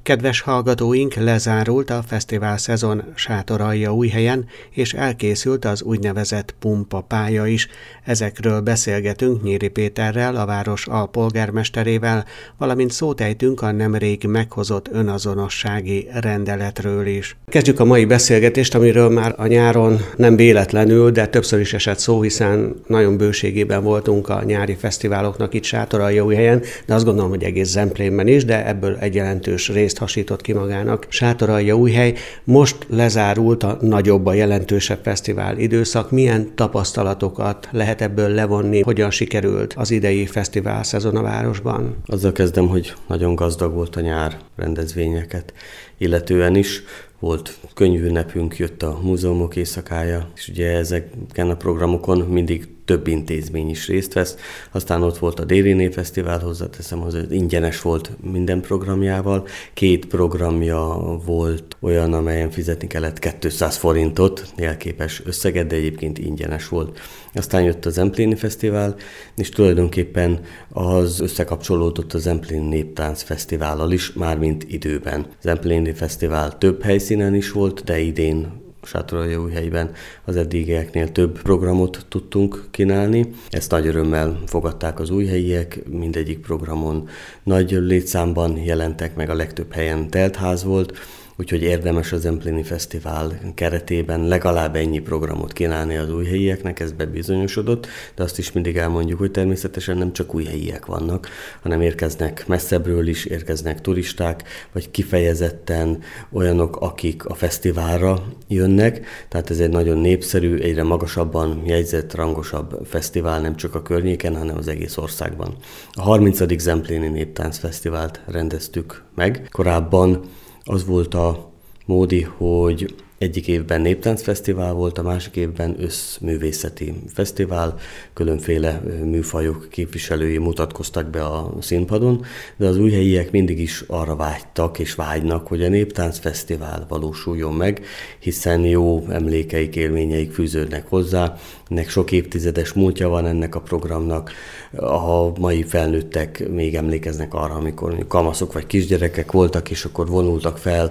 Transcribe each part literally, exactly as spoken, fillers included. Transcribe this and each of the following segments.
Kedves hallgatóink, lezárult a fesztivál szezon Sátoraljaújhelyen, és elkészült az úgynevezett pumpa pálya is. Ezekről beszélgetünk Nyíri Péterrel, a város alpolgármesterével, valamint szót ejtünk a nemrég meghozott önazonossági rendeletről is. Kezdjük a mai beszélgetést, amiről már a nyáron nem véletlenül, de többször is esett szó, hiszen nagyon bőségében voltunk a nyári fesztiváloknak itt Sátoraljaújhelyen, de azt gondolom, hogy egész Zemplénben is, de ebből egy jelentős részt hasított ki magának Sátoraljaújhely. Most lezárult a nagyobb, a jelentősebb fesztivál időszak. Milyen tapasztalatokat lehet ebből levonni? Hogyan sikerült az idei fesztivál szezon a városban? Azzal kezdem, hogy nagyon gazdag volt a nyár rendezvényeket, illetően is. Volt könyvünnepünk, jött a múzeumok éjszakája, és ugye ezeken a programokon mindig több intézmény is részt vesz. Aztán ott volt a Déli Népfesztivál, hozzáteszem, hogy ingyenes volt minden programjával. Két programja volt olyan, amelyen fizetni kellett kétszáz forintot, jelképes összeget, de egyébként ingyenes volt. Aztán jött a Zempléni Fesztivál, és tulajdonképpen az összekapcsolódott a Zempléni Néptánc Fesztivállal is, mármint időben. Zempléni Fesztivál több helyszínen is volt, de idén Sátoraljaújhelyben az eddigieknél több programot tudtunk kínálni. Ezt nagy örömmel fogadták az újhelyiek, mindegyik programon nagy létszámban jelentek meg, a legtöbb helyen teltház volt, úgyhogy érdemes a Zempléni Fesztivál keretében legalább ennyi programot kínálni az újhelyieknek, ez bebizonyosodott, de azt is mindig elmondjuk, hogy természetesen nem csak újhelyiek vannak, hanem érkeznek messzebbről is, érkeznek turisták, vagy kifejezetten olyanok, akik a fesztiválra jönnek, tehát ez egy nagyon népszerű, egyre magasabban jegyzett, rangosabb fesztivál, nem csak a környéken, hanem az egész országban. A harmincadik Zempléni Néptánc Fesztivált rendeztük meg. Korábban az volt a módi, hogy egyik évben néptáncfesztivál volt, a másik évben összművészeti fesztivál, különféle műfajok képviselői mutatkoztak be a színpadon, de az újhelyiek mindig is arra vágytak és vágynak, hogy a néptáncfesztivál valósuljon meg, hiszen jó emlékeik, élményeik fűződnek hozzá, ennek sok évtizedes múltja van ennek a programnak. A mai felnőttek még emlékeznek arra, amikor kamaszok vagy kisgyerekek voltak, és akkor vonultak fel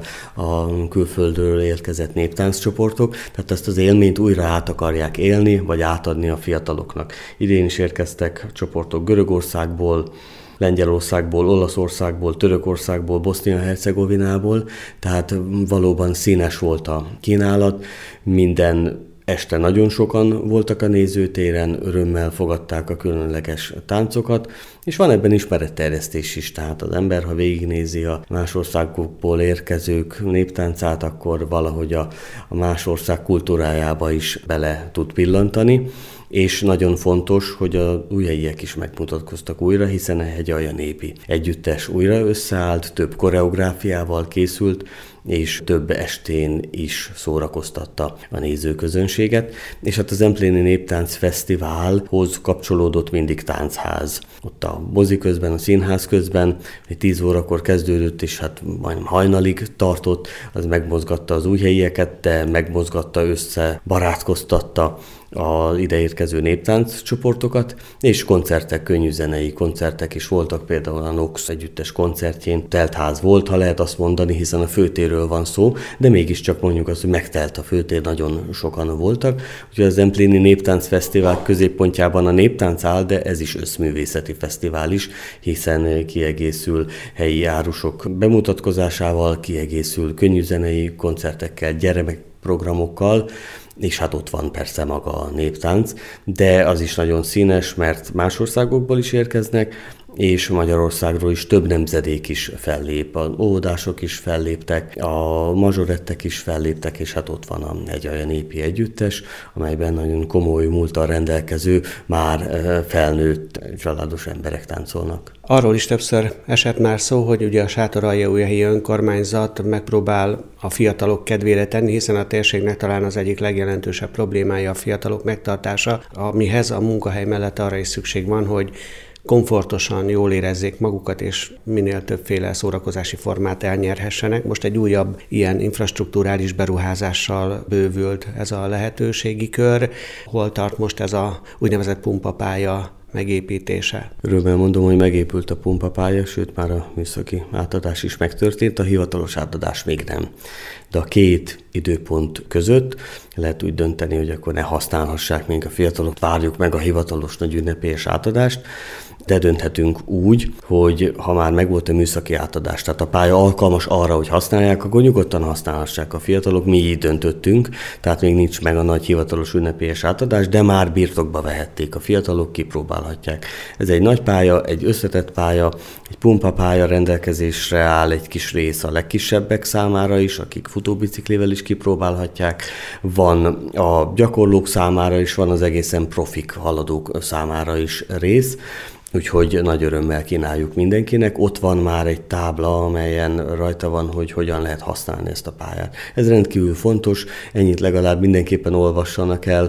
a külföldről érkezett néptánccsoportok, tehát ezt az élményt újra át akarják élni, vagy átadni a fiataloknak. Idén is érkeztek csoportok Görögországból, Lengyelországból, Olaszországból, Törökországból, Bosznia-Hercegovinából, tehát valóban színes volt a kínálat, minden este nagyon sokan voltak a nézőtéren, örömmel fogadták a különleges táncokat, és van ebben ismeretterjesztés is, tehát az ember, ha végignézi a más országokból érkezők néptáncát, akkor valahogy a, a más ország kultúrájába is bele tud pillantani, és nagyon fontos, hogy a újhelyiek is megmutatkoztak újra, hiszen a Hegyalja népi együttes újra összeállt, több koreográfiával készült, és több estén is szórakoztatta a nézőközönséget, és hát a Zempléni Néptánc Fesztiválhoz kapcsolódott mindig táncház. Ott a mozi közben, a színház közben, egy tíz órakor kezdődött, és hát majdnem hajnalig tartott, az megmozgatta az újhelyieket, de megmozgatta össze, barátkoztatta az ideérkező néptánc csoportokat, és koncertek, könnyűzenei koncertek is voltak, például a Nox együttes koncertjén teltház volt, ha lehet azt mondani, hiszen a főtérről van szó, de mégiscsak mondjuk azt, hogy megtelt a főtér, nagyon sokan voltak. Úgyhogy a Zempléni Néptánc Fesztivál középpontjában a néptánc áll, de ez is összművészeti fesztivál is, hiszen kiegészül helyi árusok bemutatkozásával, kiegészül könnyűzenei koncertekkel, gyermekprogramokkal, és hát ott van persze maga a néptánc, de az is nagyon színes, mert más országokból is érkeznek, és Magyarországról is több nemzedék is fellép, az óvodások is felléptek, a mazsorettek is felléptek, és hát ott van a Hegyalja népi együttes, amelyben nagyon komoly múlttal rendelkező, már felnőtt családos emberek táncolnak. Arról is többször esett már szó, hogy ugye a Sátoraljaújhelyi önkormányzat megpróbál a fiatalok kedvére tenni, hiszen a térségnek talán az egyik legjelentősebb problémája a fiatalok megtartása, amihez a munkahely mellett arra is szükség van, hogy komfortosan, jól érezzék magukat, és minél többféle szórakozási formát elnyerhessenek. Most egy újabb ilyen infrastrukturális beruházással bővült ez a lehetőségi kör. Hol tart most ez a úgynevezett pumpapálya megépítése? Örömmel mondom, hogy megépült a pumpapálya, sőt már a műszaki átadás is megtörtént, a hivatalos átadás még nem. De a két időpont között lehet úgy dönteni, hogy akkor ne használhassák még a fiatalok, várjuk meg a hivatalos nagy ünnepélyes átadást, de dönthetünk úgy, hogy ha már megvolt a műszaki átadás, tehát a pálya alkalmas arra, hogy használják, akkor nyugodtan használhassák a fiatalok, mi így döntöttünk, tehát még nincs meg a nagy hivatalos ünnepélyes átadás, de már birtokba vehették a fiatalok, kipróbálhatják. Ez egy nagy pálya, egy összetett pálya, egy pumpapálya, rendelkezésre áll egy kis rész a legkisebbek számára is, akik futóbiciklivel is kipróbálhatják, van a gyakorlók számára is, van az egészen profik haladók számára is rész, úgyhogy nagy örömmel kínáljuk mindenkinek. Ott van már egy tábla, amelyen rajta van, hogy hogyan lehet használni ezt a pályát. Ez rendkívül fontos, ennyit legalább mindenképpen olvassanak el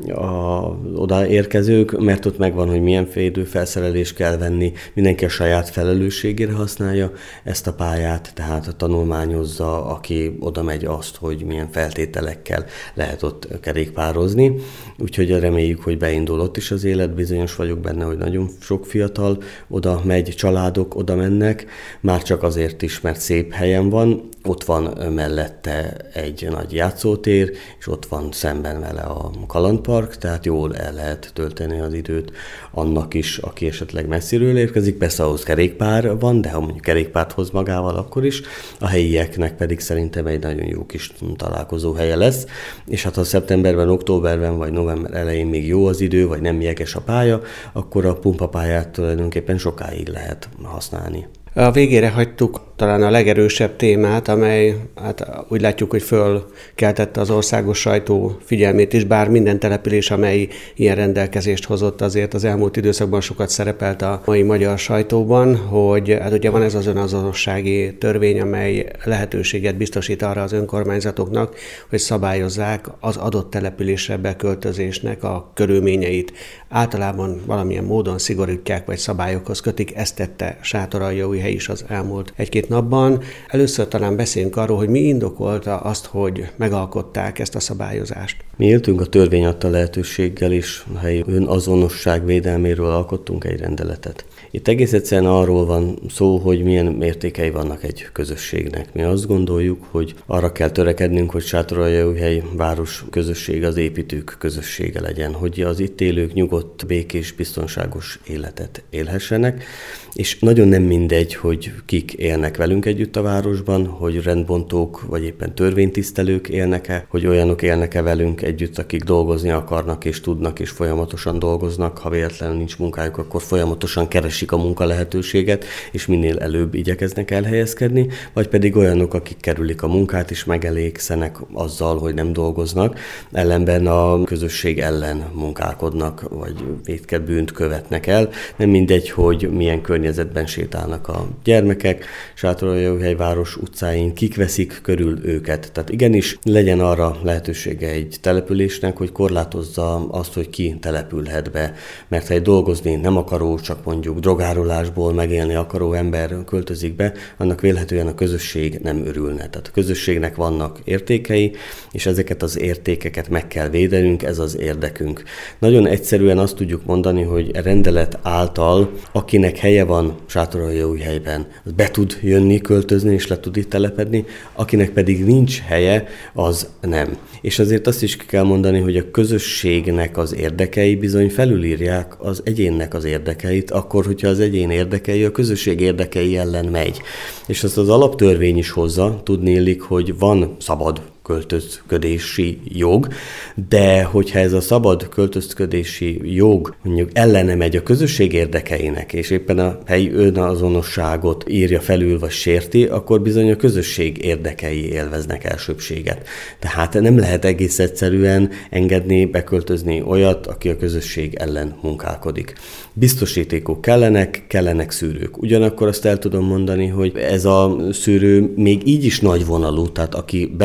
a odaérkezők, mert ott megvan, hogy milyen védőfelszerelést kell venni, mindenki a saját felelősségére használja ezt a pályát, tehát tanulmányozza, aki oda megy azt, hogy milyen feltételekkel lehet ott kerékpározni. Úgyhogy reméljük, hogy beindul ott is az élet, bizonyos vagyok benne, hogy nagyon sok fiatal oda megy, családok oda mennek, már csak azért is, mert szép helyen van, ott van mellette egy nagy játszótér, és ott van szemben vele a kalandpark, tehát jól el lehet tölteni az időt annak is, aki esetleg messziről érkezik. Persze ahhoz kerékpár van, de ha mondjuk kerékpárt hoz magával, akkor is. A helyieknek pedig szerintem egy nagyon jó kis találkozó helye lesz, és hát ha szeptemberben, októberben vagy november elején még jó az idő, vagy nem jeges a pálya, akkor a pumpapályát tulajdonképpen sokáig lehet használni. A végére hagytuk talán a legerősebb témát, amely hát úgy látjuk, hogy fölkeltette az országos sajtó figyelmét is, bár minden település, amely ilyen rendelkezést hozott, azért az elmúlt időszakban sokat szerepelt a mai magyar sajtóban, hogy hát ugye van ez az önazonossági törvény, amely lehetőséget biztosít arra az önkormányzatoknak, hogy szabályozzák az adott településre beköltözésnek a körülményeit. Általában valamilyen módon szigorítják vagy szabályokhoz kötik, ezt tette Sátoraljaújhely is az elmúlt egy-két napban. Először talán beszéljünk arról, hogy mi indokolta azt, hogy megalkották ezt a szabályozást. Mi éltünk a törvény adta lehetőséggel is, a helyi önazonosság védelméről alkottunk egy rendeletet. Itt egész egyszerűen arról van szó, hogy milyen értékei vannak egy közösségnek. Mi azt gondoljuk, hogy arra kell törekednünk, hogy Sátoraljaújhely város közösség az építők közössége legyen, hogy az itt élők nyugodt, békés, biztonságos életet élhessenek, és nagyon nem mindegy, hogy kik élnek velünk együtt a városban, hogy rendbontók vagy éppen törvénytisztelők élnek-e, hogy olyanok élnek-e velünk együtt, akik dolgozni akarnak és tudnak és folyamatosan dolgoznak, ha véletlenül nincs munkájuk, akkor folyamatosan keresik a munka lehetőséget, és minél előbb igyekeznek elhelyezkedni, vagy pedig olyanok, akik kerülik a munkát és megelégszenek azzal, hogy nem dolgoznak, ellenben a közösség ellen munkálkodnak, vagy vétket bűnt követnek el. Nem mindegy, hogy milyen környezetben sétálnak a gyermekek, Sátoraljaújhely város utcáin, kik veszik körül őket. Tehát igenis legyen arra lehetősége egy településnek, hogy korlátozza azt, hogy ki települhet be. Mert ha egy dolgozni nem akaró, csak mondjuk drogárulásból megélni akaró ember költözik be, annak vélhetően a közösség nem örülne. Tehát a közösségnek vannak értékei, és ezeket az értékeket meg kell védenünk, ez az érdekünk. Nagyon egyszerűen azt tudjuk mondani, hogy rendelet által, akinek helye van Sátoraljaújhelyben, az be tud jönni, költözni és le tud itt telepedni, akinek pedig nincs helye, az nem. És azért azt is kell mondani, hogy a közösségnek az érdekei bizony felülírják az egyénnek az érdekeit, akkor, hogyha az egyén érdekei a közösség érdekei ellen megy. És azt az alaptörvény is hozza, tudnélik, hogy van szabad költözködési jog, de hogyha ez a szabad költözködési jog mondjuk ellene megy a közösség érdekeinek, és éppen a helyi önazonosságot írja felül vagy sérti, akkor bizony a közösség érdekei élveznek elsőbbséget. Tehát nem lehet egész egyszerűen engedni, beköltözni olyat, aki a közösség ellen munkálkodik. Biztosítékok kellenek, kellenek szűrők. Ugyanakkor azt el tudom mondani, hogy ez a szűrő még így is nagyvonalú, tehát aki be akar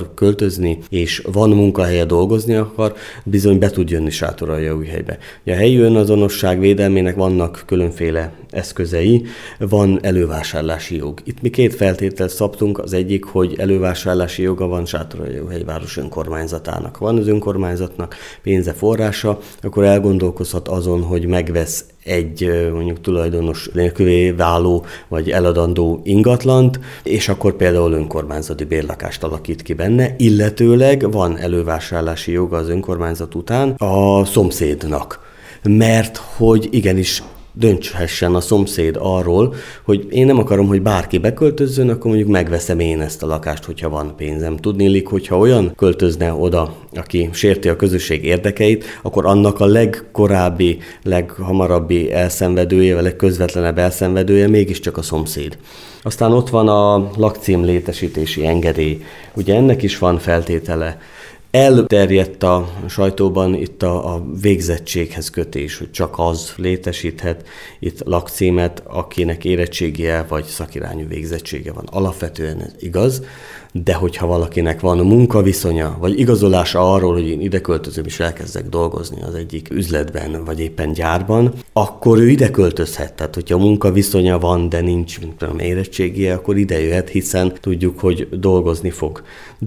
akar költözni, és van munkahelye, dolgozni akar, bizony be tud jönni Sátoraljaújhelybe. A helyi önazonosság védelmének vannak különféle eszközei, van elővásárlási jog. Itt mi két feltételt szabtunk, az egyik, hogy elővásárlási joga van Sátoraljaújhely város önkormányzatának. Van az önkormányzatnak pénze, forrása, akkor elgondolkozhat azon, hogy megvesz egy mondjuk tulajdonos nélküvé váló vagy eladandó ingatlant, és akkor például önkormányzati bérlakást alakít ki benne, illetőleg van elővásárlási joga az önkormányzat után a szomszédnak. Mert hogy igenis dönthessen a szomszéd arról, hogy én nem akarom, hogy bárki beköltözzön, akkor mondjuk megveszem én ezt a lakást, hogyha van pénzem. Tudniillik, hogyha olyan költözne oda, aki sérti a közösség érdekeit, akkor annak a legkorábbi, leghamarabbi elszenvedője, vagy legközvetlenebb elszenvedője mégiscsak a szomszéd. Aztán ott van a lakcím létesítési engedély. Ugye ennek is van feltétele. Elterjedt a sajtóban itt a, a végzettséghez kötés, hogy csak az létesíthet itt lakcímet, akinek érettségie vagy szakirányú végzettsége van. Alapvetően ez igaz, de hogyha valakinek van munkaviszonya, vagy igazolása arról, hogy én ide költözöm és elkezdek dolgozni az egyik üzletben, vagy éppen gyárban, akkor ő ide költözhet. Tehát, hogyha munkaviszonya van, de nincs tudom, érettségie, akkor ide jöhet, hiszen tudjuk, hogy dolgozni fog.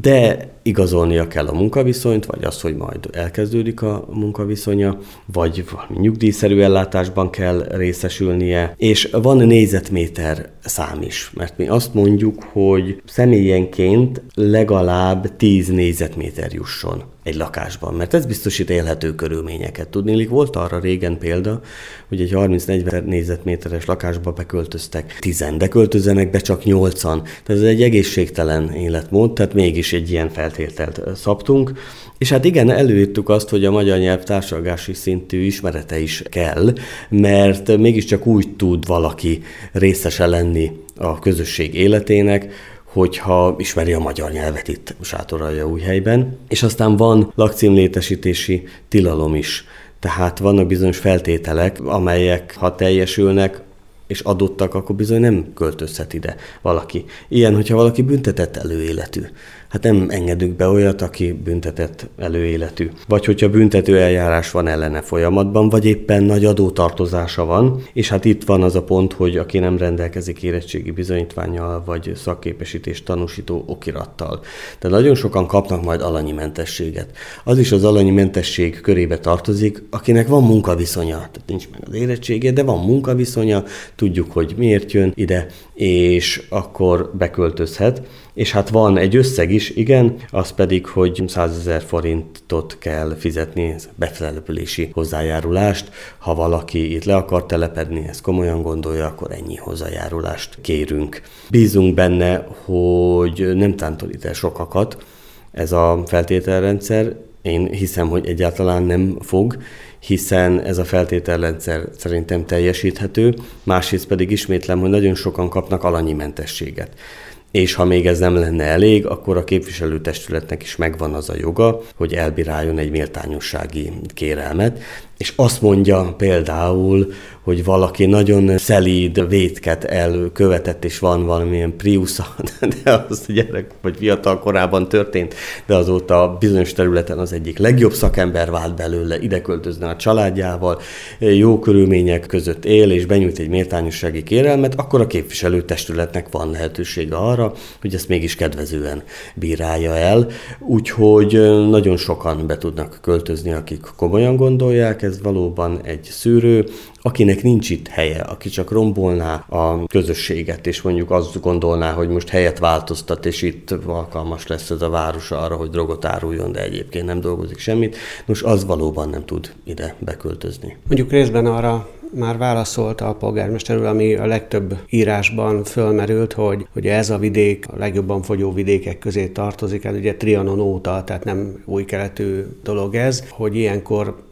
De igazolnia kell a munkaviszonyt, vagy az, hogy majd elkezdődik a munkaviszonya, vagy valami nyugdíjszerű ellátásban kell részesülnie, és van négyzetméter szám is, mert mi azt mondjuk, hogy személyenként legalább tíz négyzetméter jusson egy lakásban, mert ez biztosít élhető körülményeket. Tudniillik, volt arra régen példa, hogy egy harminc-negyven négyzetméteres lakásba beköltöztek tizen, de költözenek be csak nyolcan. Tehát ez egy egészségtelen életmód, tehát mégis egy ilyen feltételt szabtunk. És hát igen, előírtuk azt, hogy a magyar nyelv társalgási szintű ismerete is kell, mert mégiscsak úgy tud valaki részese lenni a közösség életének, hogyha ismeri a magyar nyelvet itt Sátoraljaújhelyben. És aztán van lakcímlétesítési tilalom is. Tehát vannak bizonyos feltételek, amelyek ha teljesülnek, és adottak, akkor bizony nem költözhet ide valaki. Ilyen, hogyha valaki büntetett előéletű. Hát nem engedünk be olyat, aki büntetett előéletű. Vagy hogyha büntető eljárás van ellene folyamatban, vagy éppen nagy adótartozása van, és hát itt van az a pont, hogy aki nem rendelkezik érettségi bizonyítvánnyal, vagy szakképesítés tanúsító okirattal. De nagyon sokan kapnak majd alanyi mentességet. Az is az alanyi mentesség körébe tartozik, akinek van munkaviszonya. Tehát nincs meg az érettsége, de van munkaviszonya, tudjuk, hogy miért jön ide, és akkor beköltözhet. És hát van egy összeg is, igen, az pedig, hogy százezer forintot kell fizetni, betelepülési hozzájárulást. Ha valaki itt le akar telepedni, ezt komolyan gondolja, akkor ennyi hozzájárulást kérünk. Bízunk benne, hogy nem tántolít el sokakat ez a feltételrendszer. Én hiszem, hogy egyáltalán nem fog, hiszen ez a feltételrendszer szerintem teljesíthető, másrészt pedig ismétlem, hogy nagyon sokan kapnak alanyi mentességet. És ha még ez nem lenne elég, akkor a képviselőtestületnek is megvan az a joga, hogy elbíráljon egy méltányossági kérelmet, és azt mondja például, hogy valaki nagyon szelíd vétket elkövetett, és van valamilyen Priusza, de az gyerek vagy fiatal korában történt, de azóta bizonyos területen az egyik legjobb szakember vált belőle, ide költözne a családjával, jó körülmények között él, és benyújt egy méltányossági kérelmet, akkor a képviselőtestületnek van lehetősége arra, hogy ezt mégis kedvezően bírálja el. Úgyhogy nagyon sokan be tudnak költözni, akik komolyan gondolják, ez valóban egy szűrő, akinek nincs itt helye, aki csak rombolná a közösséget, és mondjuk azt gondolná, hogy most helyet változtat, és itt alkalmas lesz ez a város arra, hogy drogot áruljon, de egyébként nem dolgozik semmit, most az valóban nem tud ide beköltözni. Mondjuk részben arra már válaszolta a polgármester úr, ami a legtöbb írásban fölmerült, hogy ugye ez a vidék a legjobban fogyó vidékek közé tartozik, hát ugye Trianon óta, tehát nem új keletű dolog ez, hogy ilyenkor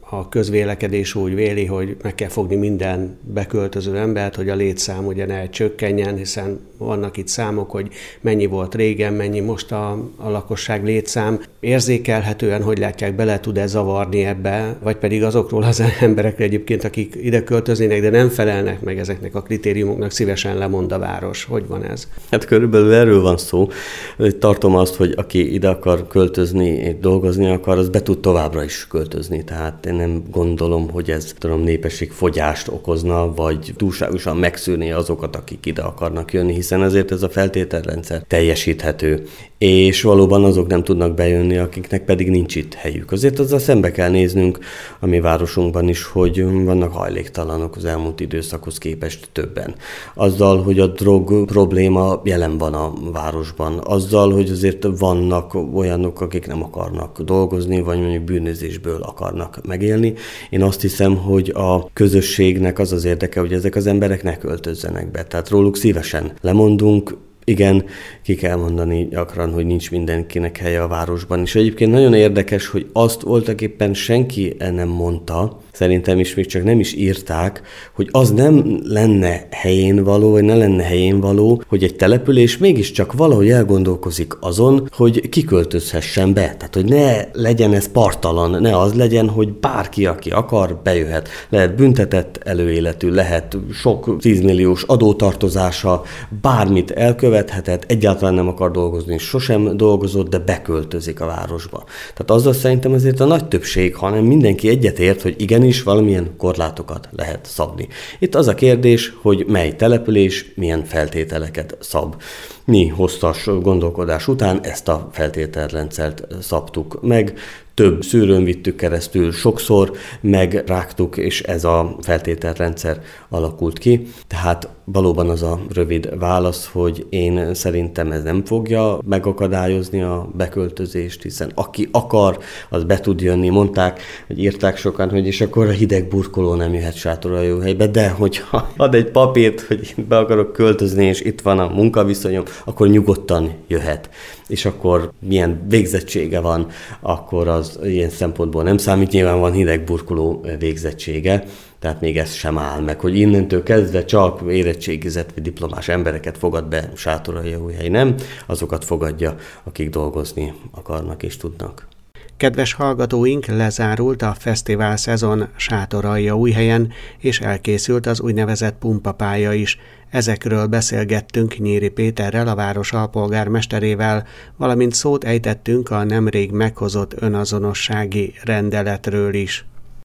a közvélekedés úgy véli, hogy meg kell fogni minden beköltöző embert, hogy a létszám ugye ne csökkenjen, hiszen vannak itt számok, hogy mennyi volt régen, mennyi most a, a lakosság létszám. Érzékelhetően, hogy látják, bele tud-e zavarni ebbe, vagy pedig azokról az emberekre egyébként, akik ide költöznének, de nem felelnek meg ezeknek a kritériumoknak, szívesen lemond a város. Hogy van ez? Hát körülbelül erről van szó. Tartom azt, hogy aki ide akar költözni, dolgozni akar, az be tud továbbra is költözni. Tehát én nem gondolom, hogy ez tudom, népességfogyást okozna, vagy túlságosan megszűrni azokat, akik ide akarnak jönni, hiszen azért ez a feltételrendszer teljesíthető. És valóban azok nem tudnak bejönni, akiknek pedig nincs itt helyük. Azért azzal szembe kell néznünk a mi városunkban is, hogy vannak hajléktalanok az elmúlt időszakhoz képest többen. Azzal, hogy a drog probléma jelen van a városban. Azzal, hogy azért vannak olyanok, akik nem akarnak dolgozni, vagy mondjuk bűnözésből akarnak megélni. Én azt hiszem, hogy a közösségnek az az érdeke, hogy ezek az emberek ne költözzenek be. Tehát róluk szívesen lemondunk. Igen, ki kell mondani gyakran, hogy nincs mindenkinek helye a városban. És egyébként nagyon érdekes, hogy azt voltaképpen senki nem mondta, szerintem is még csak nem is írták, hogy az nem lenne helyén való, vagy ne lenne helyén való, hogy egy település mégiscsak valahogy elgondolkozik azon, hogy kiköltözhessen be. Tehát, hogy ne legyen ez parttalan, ne az legyen, hogy bárki, aki akar, bejöhet. Lehet büntetett előéletű, lehet sok tízmilliós adótartozása, bármit elkövethetett, egyáltalán nem akar dolgozni, sosem dolgozott, de beköltözik a városba. Tehát azzal szerintem azért a nagy többség, hanem mindenki egyetért, hogy igen, is valamilyen korlátokat lehet szabni. Itt az a kérdés, hogy mely település milyen feltételeket szab. Mi hosszas gondolkodás után ezt a feltételrendszert szabtuk meg, több szűrőn vittük keresztül sokszor, megrágtuk, és ez a feltételrendszer alakult ki. Tehát valóban az a rövid válasz, hogy én szerintem ez nem fogja megakadályozni a beköltözést, hiszen aki akar, az be tud jönni. Mondták, hogy írták sokan, hogy és akkor a hideg burkoló nem jöhet Sátoraljaújhelybe, de hogyha ad egy papírt, hogy be akarok költözni, és itt van a munkaviszonyom, akkor nyugodtan jöhet. És akkor milyen végzettsége van, akkor az ilyen szempontból nem számít. Nyilván van hidegburkoló végzettsége, tehát még ez sem áll meg, hogy innentől kezdve csak érettségizett vagy diplomás embereket fogad be Sátoraljaújhely, nem, azokat fogadja, akik dolgozni akarnak és tudnak. Kedves hallgatóink, lezárult a fesztivál szezon Sátoraljaújhelyen, és elkészült az úgynevezett pumpapálya is. Ezekről beszélgettünk Nyíri Péterrel, a város alpolgármesterével, valamint szót ejtettünk a nemrég meghozott önazonossági rendeletről is.